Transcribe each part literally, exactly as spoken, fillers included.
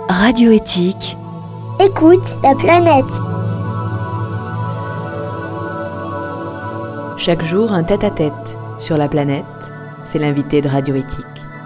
Radio Éthique. Écoute la planète. Chaque jour, un tête-à-tête sur la planète. C'est l'invité de Radio Éthique.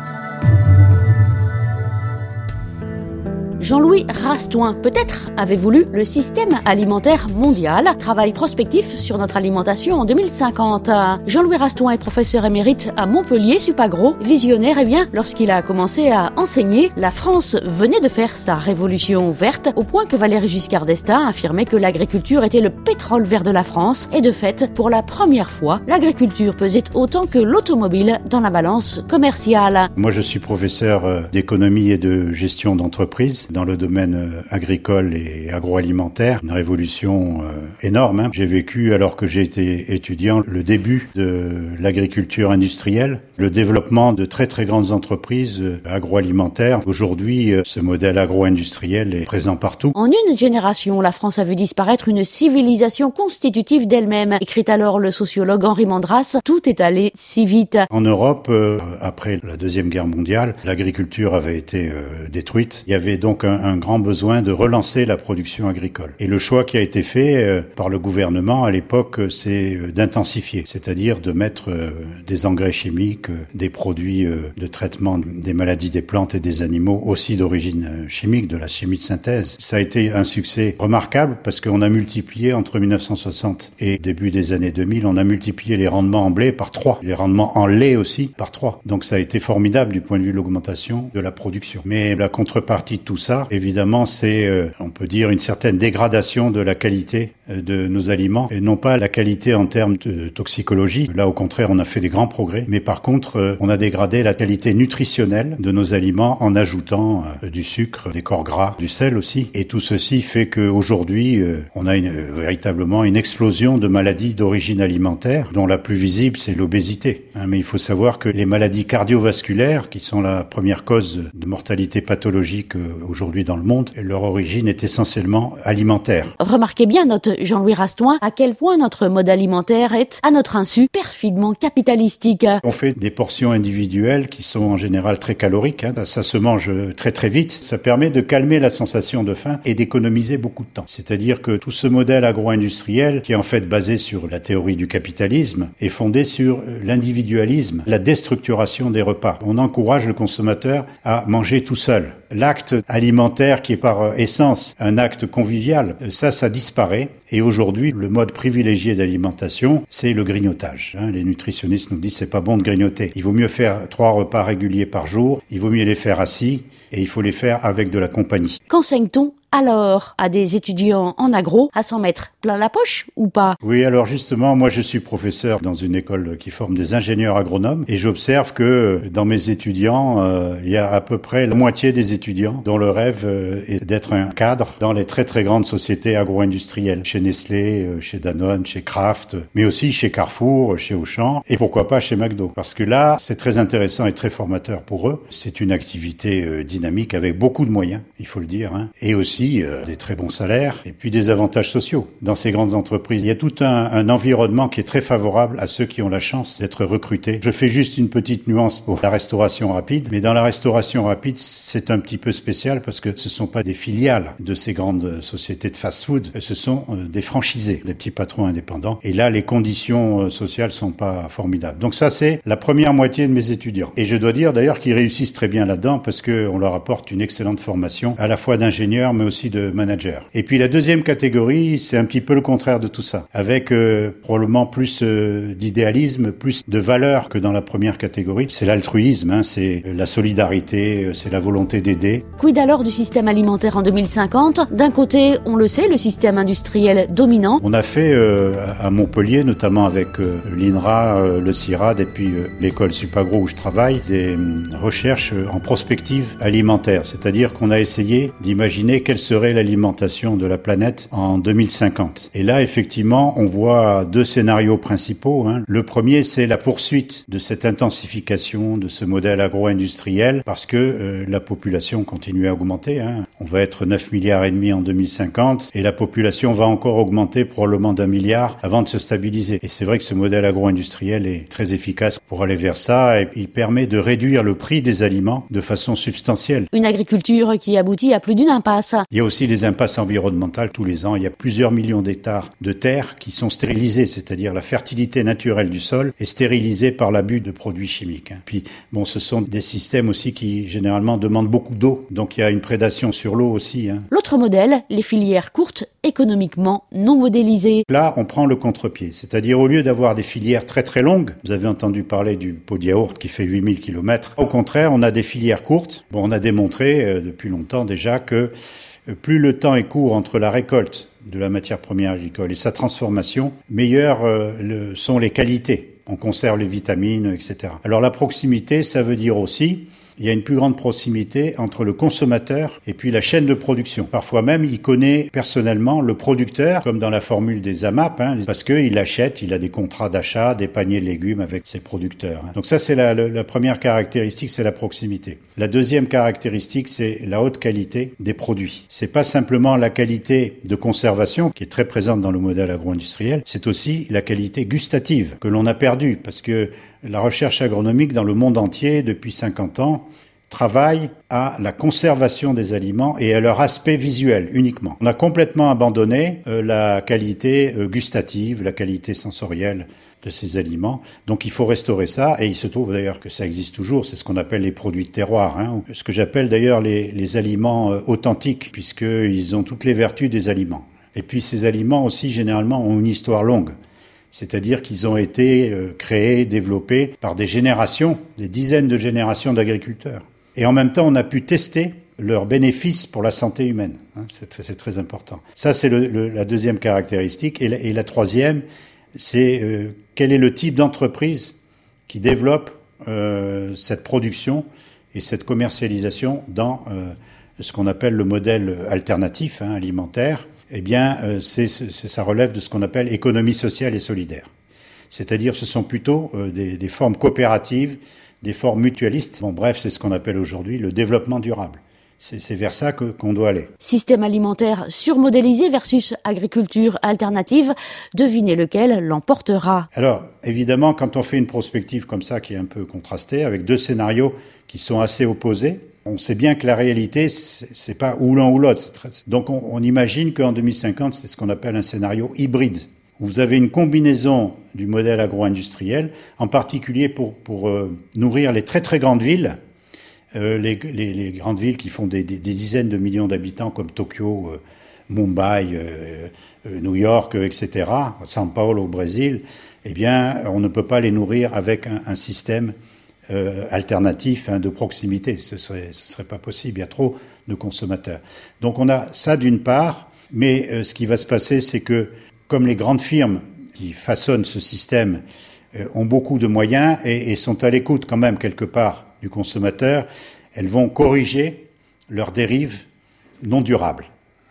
Jean-Louis Rastoin, peut-être avez-vous lu Le système alimentaire mondial, travail prospectif sur notre alimentation en deux mille cinquante. Jean-Louis Rastoin est professeur émérite à Montpellier, Supagro, visionnaire. Et bien, lorsqu'il a commencé à enseigner, la France venait de faire sa révolution verte, au point que Valéry Giscard d'Estaing affirmait que l'agriculture était le pétrole vert de la France. Et de fait, pour la première fois, l'agriculture pesait autant que l'automobile dans la balance commerciale. Moi, je suis professeur d'économie et de gestion d'entreprise dans le domaine agricole et agroalimentaire. Une révolution euh, énorme. Hein. J'ai vécu, alors que j'ai été étudiant, le début de l'agriculture industrielle, le développement de très très grandes entreprises euh, agroalimentaires. Aujourd'hui, euh, ce modèle agro-industriel est présent partout. En une génération, la France a vu disparaître une civilisation constitutive d'elle-même, écrit alors le sociologue Henri Mandras. Tout est allé si vite. En Europe, euh, après la Deuxième Guerre mondiale, l'agriculture avait été euh, détruite. Il y avait donc un, un grand besoin de relancer la production agricole. Et le choix qui a été fait euh, par le gouvernement à l'époque, c'est euh, d'intensifier, c'est-à-dire de mettre euh, des engrais chimiques, euh, des produits euh, de traitement des maladies des plantes et des animaux, aussi d'origine euh, chimique, de la chimie de synthèse. Ça a été un succès remarquable parce qu'on a multiplié entre mille neuf cent soixante et début des années deux mille, on a multiplié les rendements en blé par trois, les rendements en lait aussi par trois. Donc ça a été formidable du point de vue de l'augmentation de la production. Mais la contrepartie de tout ça, évidemment, c'est, euh, on peut dire, une certaine dégradation de la qualité euh, de nos aliments, et non pas la qualité en termes de toxicologie. Là, au contraire, on a fait des grands progrès. Mais par contre, euh, on a dégradé la qualité nutritionnelle de nos aliments en ajoutant euh, du sucre, des corps gras, du sel aussi. Et tout ceci fait qu'aujourd'hui, euh, on a une, euh, véritablement une explosion de maladies d'origine alimentaire, dont la plus visible, c'est l'obésité. Hein, mais il faut savoir que les maladies cardiovasculaires, qui sont la première cause de mortalité pathologique euh, aujourd'hui dans le monde, leur origine est essentiellement alimentaire. Remarquez bien, note Jean-Louis Rastoin, à quel point notre mode alimentaire est, à notre insu, perfidement capitalistique. On fait des portions individuelles qui sont en général très caloriques. Hein. Ça se mange très très vite. Ça permet de calmer la sensation de faim et d'économiser beaucoup de temps. C'est-à-dire que tout ce modèle agro-industriel, qui est en fait basé sur la théorie du capitalisme, est fondé sur l'individualisme, la déstructuration des repas. On encourage le consommateur à manger tout seul. L'acte alimentaire qui est par essence un acte convivial, ça, ça disparaît. Et aujourd'hui, le mode privilégié d'alimentation, c'est le grignotage. Hein, les nutritionnistes nous disent c'est pas bon de grignoter. Il vaut mieux faire trois repas réguliers par jour, il vaut mieux les faire assis et il faut les faire avec de la compagnie. Qu'enseigne-t-on alors à des étudiants en agro à s'en mettre plein la poche ou pas? Oui, alors justement, moi je suis professeur dans une école qui forme des ingénieurs agronomes et j'observe que dans mes étudiants, euh, il y a à peu près la moitié des étudiants dont le rêve euh, est d'être un cadre dans les très très grandes sociétés agro-industrielles, chez Nestlé, euh, chez Danone, chez Kraft, mais aussi chez Carrefour, chez Auchan et pourquoi pas chez McDo. Parce que là, c'est très intéressant et très formateur pour eux. C'est une activité euh, dynamique avec beaucoup de moyens, il faut le dire, hein, et aussi Euh, des très bons salaires et puis des avantages sociaux. Dans ces grandes entreprises, il y a tout un, un environnement qui est très favorable à ceux qui ont la chance d'être recrutés. Je fais juste une petite nuance pour la restauration rapide, mais dans la restauration rapide, c'est un petit peu spécial parce que ce ne sont pas des filiales de ces grandes sociétés de fast-food, ce sont euh, des franchisés, des petits patrons indépendants. Et là, les conditions euh, sociales sont pas formidables. Donc ça, c'est la première moitié de mes étudiants. Et je dois dire d'ailleurs qu'ils réussissent très bien là-dedans parce qu'on leur apporte une excellente formation, à la fois d'ingénieurs, mais aussi de manager. Et puis la deuxième catégorie, c'est un petit peu le contraire de tout ça, avec euh, probablement plus euh, d'idéalisme, plus de valeur que dans la première catégorie. C'est l'altruisme, hein, c'est la solidarité, c'est la volonté d'aider. Quid alors du système alimentaire en deux mille cinquante? D'un côté, on le sait, le système industriel dominant. On a fait euh, à Montpellier, notamment avec euh, l'INRA, euh, le CIRAD et puis euh, l'école Supagro où je travaille, des euh, recherches en prospective alimentaire, c'est-à-dire qu'on a essayé d'imaginer quels serait l'alimentation de la planète en deux mille cinquante. Et là, effectivement, on voit deux scénarios principaux. Hein. Le premier, c'est la poursuite de cette intensification de ce modèle agro-industriel parce que euh, la population continue à augmenter. Hein. On va être neuf milliards et demi en deux mille cinquante et la population va encore augmenter probablement d'un milliard avant de se stabiliser. Et c'est vrai que ce modèle agro-industriel est très efficace pour aller vers ça et il permet de réduire le prix des aliments de façon substantielle. Une agriculture qui aboutit à plus d'une impasse. Il y a aussi les impasses environnementales tous les ans. Il y a plusieurs millions d'hectares de terres qui sont stérilisées, c'est-à-dire la fertilité naturelle du sol est stérilisée par l'abus de produits chimiques. Puis, bon, ce sont des systèmes aussi qui généralement demandent beaucoup d'eau, donc il y a une prédation sur l'eau aussi. Hein. L'autre modèle, les filières courtes, économiquement non modélisées. Là, on prend le contre-pied, c'est-à-dire au lieu d'avoir des filières très très longues, vous avez entendu parler du pot de yaourt qui fait huit mille kilomètres, au contraire, on a des filières courtes. Bon, on a démontré euh, depuis longtemps déjà que euh, plus le temps est court entre la récolte de la matière première agricole et sa transformation, meilleures euh, le, sont les qualités. On conserve les vitamines, et cetera. Alors la proximité, ça veut dire aussi il y a une plus grande proximité entre le consommateur et puis la chaîne de production. Parfois même, il connaît personnellement le producteur, comme dans la formule des A M A P, hein, parce qu'il achète, il a des contrats d'achat, des paniers de légumes avec ses producteurs. Hein. Donc ça, c'est la, la, la première caractéristique, c'est la proximité. La deuxième caractéristique, c'est la haute qualité des produits. C'est pas simplement la qualité de conservation, qui est très présente dans le modèle agro-industriel, c'est aussi la qualité gustative, que l'on a perdue, parce que la recherche agronomique dans le monde entier, depuis cinquante ans, travaille à la conservation des aliments et à leur aspect visuel uniquement. On a complètement abandonné euh, la qualité euh, gustative, la qualité sensorielle de ces aliments. Donc il faut restaurer ça, et il se trouve d'ailleurs que ça existe toujours, c'est ce qu'on appelle les produits de terroir, hein, ce que j'appelle d'ailleurs les, les aliments euh, authentiques, puisqu'ils ont toutes les vertus des aliments. Et puis ces aliments aussi, généralement, ont une histoire longue. C'est-à-dire qu'ils ont été euh, créés, développés par des générations, des dizaines de générations d'agriculteurs. Et en même temps, on a pu tester leurs bénéfices pour la santé humaine. Hein, c'est, c'est très important. Ça, c'est le, le, la deuxième caractéristique. Et la, et la troisième, c'est euh, quel est le type d'entreprise qui développe euh, cette production et cette commercialisation dans euh, ce qu'on appelle le modèle alternatif, hein, alimentaire. Eh bien, euh, c'est, c'est, ça relève de ce qu'on appelle économie sociale et solidaire. C'est-à-dire, ce sont plutôt euh, des, des formes coopératives, des formes mutualistes. Bon, bref, c'est ce qu'on appelle aujourd'hui le développement durable. C'est, c'est vers ça que, qu'on doit aller. Système alimentaire surmodélisé versus agriculture alternative, devinez lequel l'emportera. Alors, évidemment, quand on fait une prospective comme ça, qui est un peu contrastée, avec deux scénarios qui sont assez opposés, on sait bien que la réalité, c'est, c'est pas ou l'un ou l'autre. Très... Donc on, on imagine qu'en deux mille cinquante, c'est ce qu'on appelle un scénario hybride, où vous avez une combinaison du modèle agro-industriel, en particulier pour, pour euh, nourrir les très très grandes villes, euh, les, les, les grandes villes qui font des, des, des dizaines de millions d'habitants comme Tokyo, euh, Mumbai, euh, euh, New York, euh, et cetera, São Paulo au Brésil. Eh bien, on ne peut pas les nourrir avec un, un système Euh, alternatif, hein, de proximité. Ce serait, ce serait pas possible. Il y a trop de consommateurs. Donc on a ça d'une part, mais euh, ce qui va se passer, c'est que comme les grandes firmes qui façonnent ce système euh, ont beaucoup de moyens et, et sont à l'écoute quand même quelque part du consommateur, elles vont corriger leurs dérives non durables.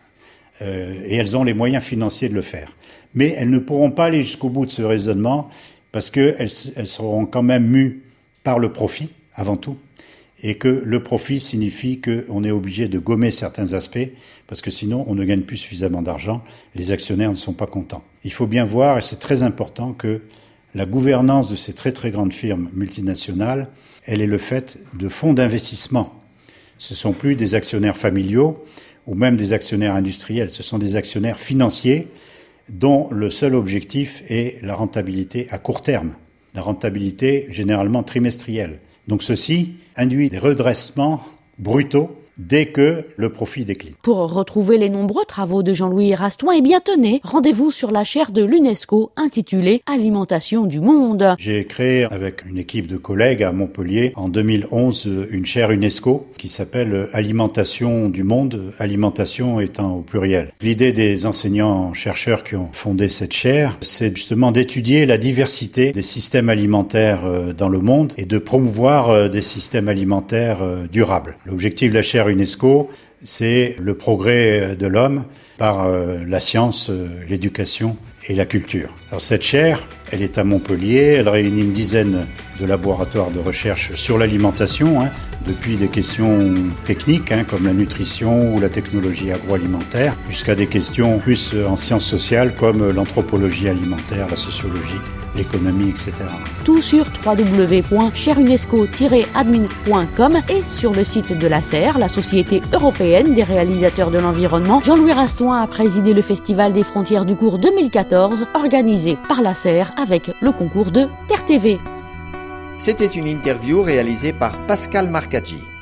Euh, et elles ont les moyens financiers de le faire. Mais elles ne pourront pas aller jusqu'au bout de ce raisonnement parce qu'elles elles seront quand même mues par le profit, avant tout, et que le profit signifie qu'on est obligé de gommer certains aspects, parce que sinon on ne gagne plus suffisamment d'argent, les actionnaires ne sont pas contents. Il faut bien voir, et c'est très important, que la gouvernance de ces très très grandes firmes multinationales, elle est le fait de fonds d'investissement. Ce ne sont plus des actionnaires familiaux, ou même des actionnaires industriels, ce sont des actionnaires financiers, dont le seul objectif est la rentabilité à court terme. La rentabilité généralement trimestrielle. Donc ceci induit des redressements brutaux dès que le profit décline. Pour retrouver les nombreux travaux de Jean-Louis Rastoin, eh bien tenez, rendez-vous sur la chaire de l'UNESCO intitulée Alimentation du monde. J'ai créé avec une équipe de collègues à Montpellier en deux mille onze une chaire UNESCO qui s'appelle Alimentation du monde, alimentation étant au pluriel. L'idée des enseignants-chercheurs qui ont fondé cette chaire, c'est justement d'étudier la diversité des systèmes alimentaires dans le monde et de promouvoir des systèmes alimentaires durables. L'objectif de la chaire UNESCO, c'est le progrès de l'homme par euh, la science, euh, l'éducation et la culture. Alors cette chaire, elle est à Montpellier, elle réunit une dizaine de laboratoires de recherche sur l'alimentation, hein, depuis des questions techniques hein, comme la nutrition ou la technologie agroalimentaire, jusqu'à des questions plus en sciences sociales comme l'anthropologie alimentaire, la sociologie, l'économie, et cetera. Tout sur w w w point chaire unesco tiret admin point com et sur le site de l'A C E R, la Société européenne des réalisateurs de l'environnement. Jean-Louis Rastoin a présidé le Festival des frontières du cours deux mille quatorze, organisé par l'A C E R avec le concours de Terre T V. C'était une interview réalisée par Pascal Marcaggi.